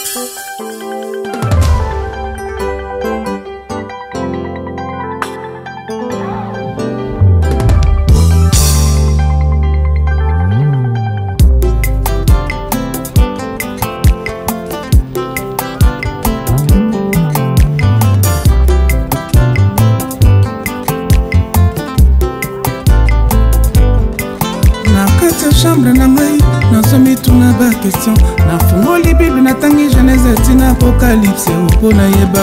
Chambre na ngai nasomi tuna ba question nafungoli bible natangi Genèse tina Apocalypse mpo nayeba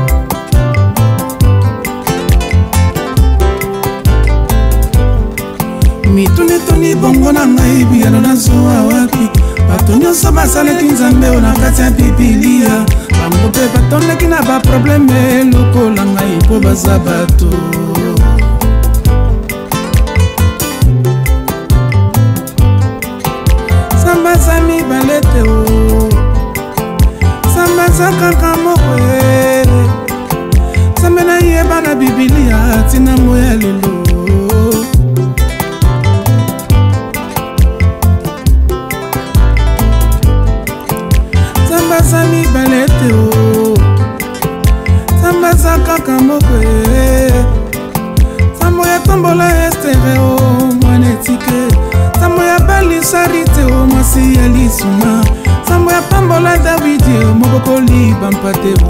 mitunituni bongo na ngai biyano nazoa wapi bato nyonso basalaki nzambe na kati ya bibilia bango mpe batondaki na baprobleme lokola ngai mpo baza bato Sami balete o Samba za kaka moko Samba na yeba na bibilia tina moya lelo Samba sami balete o Samba za kaka moko Samba ya tombola estereo mwanetike Sambo ya bali sarite o mwasi ya lisuma Sambo ya pambola Davidi o moboko liba mpate o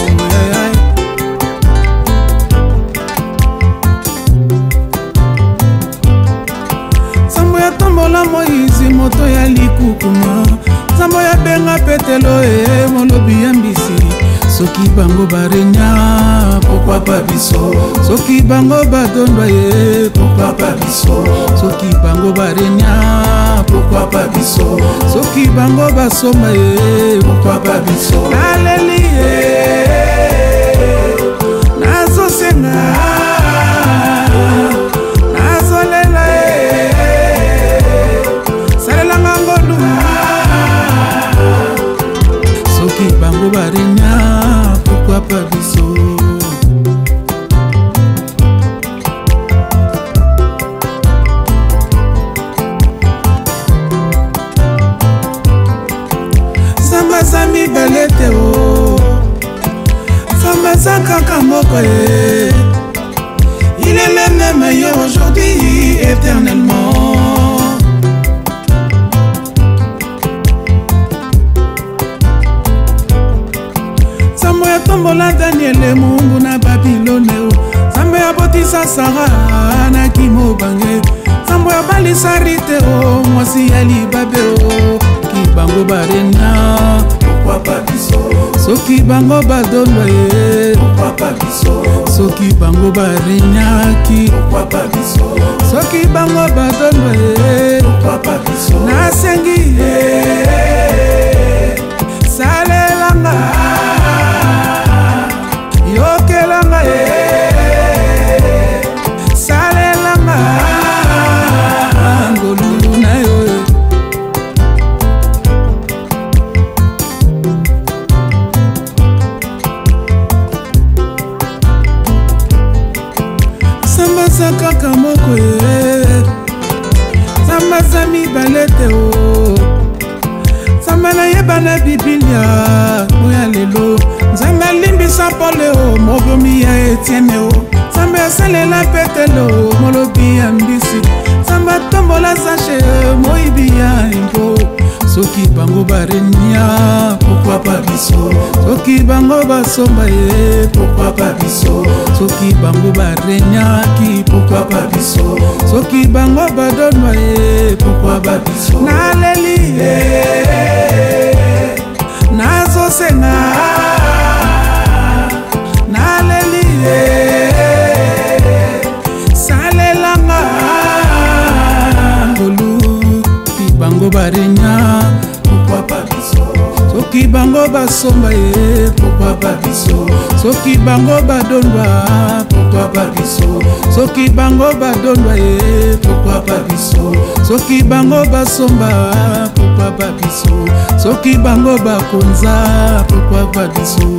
Sambo ya tombola Moizi moto ya likukuma Sambo ya benga petelo e molobi ya mbisi Soki bango barenya pourquoi pas biso Soki bango badondwa ye pourquoi pas biso Soki bango barenya pourquoi pas biso Soki bango basomba ye pourquoi pas biso Aleli nazo senga nazo lela salela ngangolu Soki bango barenya pourquoi pas biso Samba sami balete o Samba kaka moko Il est le même meilleur aujourd'hui éternellement Samba ya tombola Daniel mungu na Babilone o Samba ya botisa Sara na Kimobange Samba ya balisa Rite o mwasi ya libabe o Bango barena pourquoi pas biso Soki bango badolwa ye pourquoi pas biso Soki bango barenyaki pourquoi pas biso Soki bango badolwa ye pourquoi pas biso Nasengi salelanga yokelanga salelanga ngolu na yo Samba kaka moko Samba sami balete o Samba na yeba na bibilia moya lelo Nzamba limbisa pole o mobomi ya Etienne o Samba ya salela petelo molobi ya mbisi Samba tombola sache moibi ya impo Soki bango barenya pourquoi pas biso Soki bango basomba ye pourquoi pas biso Soki bango barenyaki pourquoi pas biso Soki bango badonwa ye pourquoi pas biso Naleli nazo senga Naleli salelanga ngolu ki bango barenya pourquoi pas biso Soki bango basomba ye pourquoi pas biso Soki bango badondwa pourquoi pas biso Soki bango badondwa ye pourquoi pas biso Soki bango basomba pourquoi pas biso Soki bango bakonza pourquoi pas biso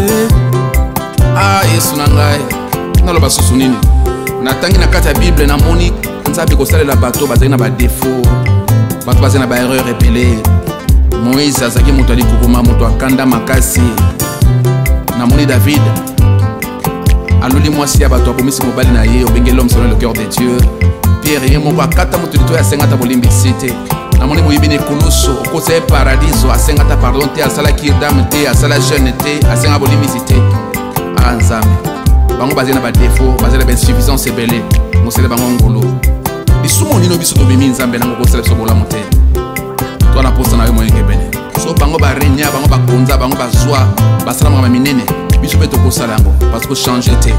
Ah Yesu na ngai naloba susu nini natangi na kati ya Bible namoni nzambe kosalela bato bazali na ba défaut bato bazali na ba erreur epele Moïse azaki moto ali kokoma moto akanda makasi. Namoni David aluli mwasi ya bato akomisi mobali na ye obenge l'homme selon le cœur de Dieu. Pierre ye moko akata moto lito ya sengata bolimbisi te. Namoni moyibi ne kuluso okosa ye paradiso asengata pardon te asala kirdame te asala jeune te asenga bolimbisi te. Ah Nzambe bango bazali na ba défaut bazali na ba insuffisance ebele mosele bango ngolo. Lisumo nino biso tobimi Nzambe nango kosala biso bolamu te. Toi na posa na yo moyenge bene. So bango ba renya bango ba konza bango ba zwa basala mama minene biso pe tokosala yango parce que changer te.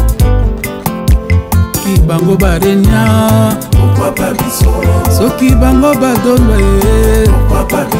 Ki bango ba renya pourquoi pas biso? Soki bango ba dolwe pourquoi pas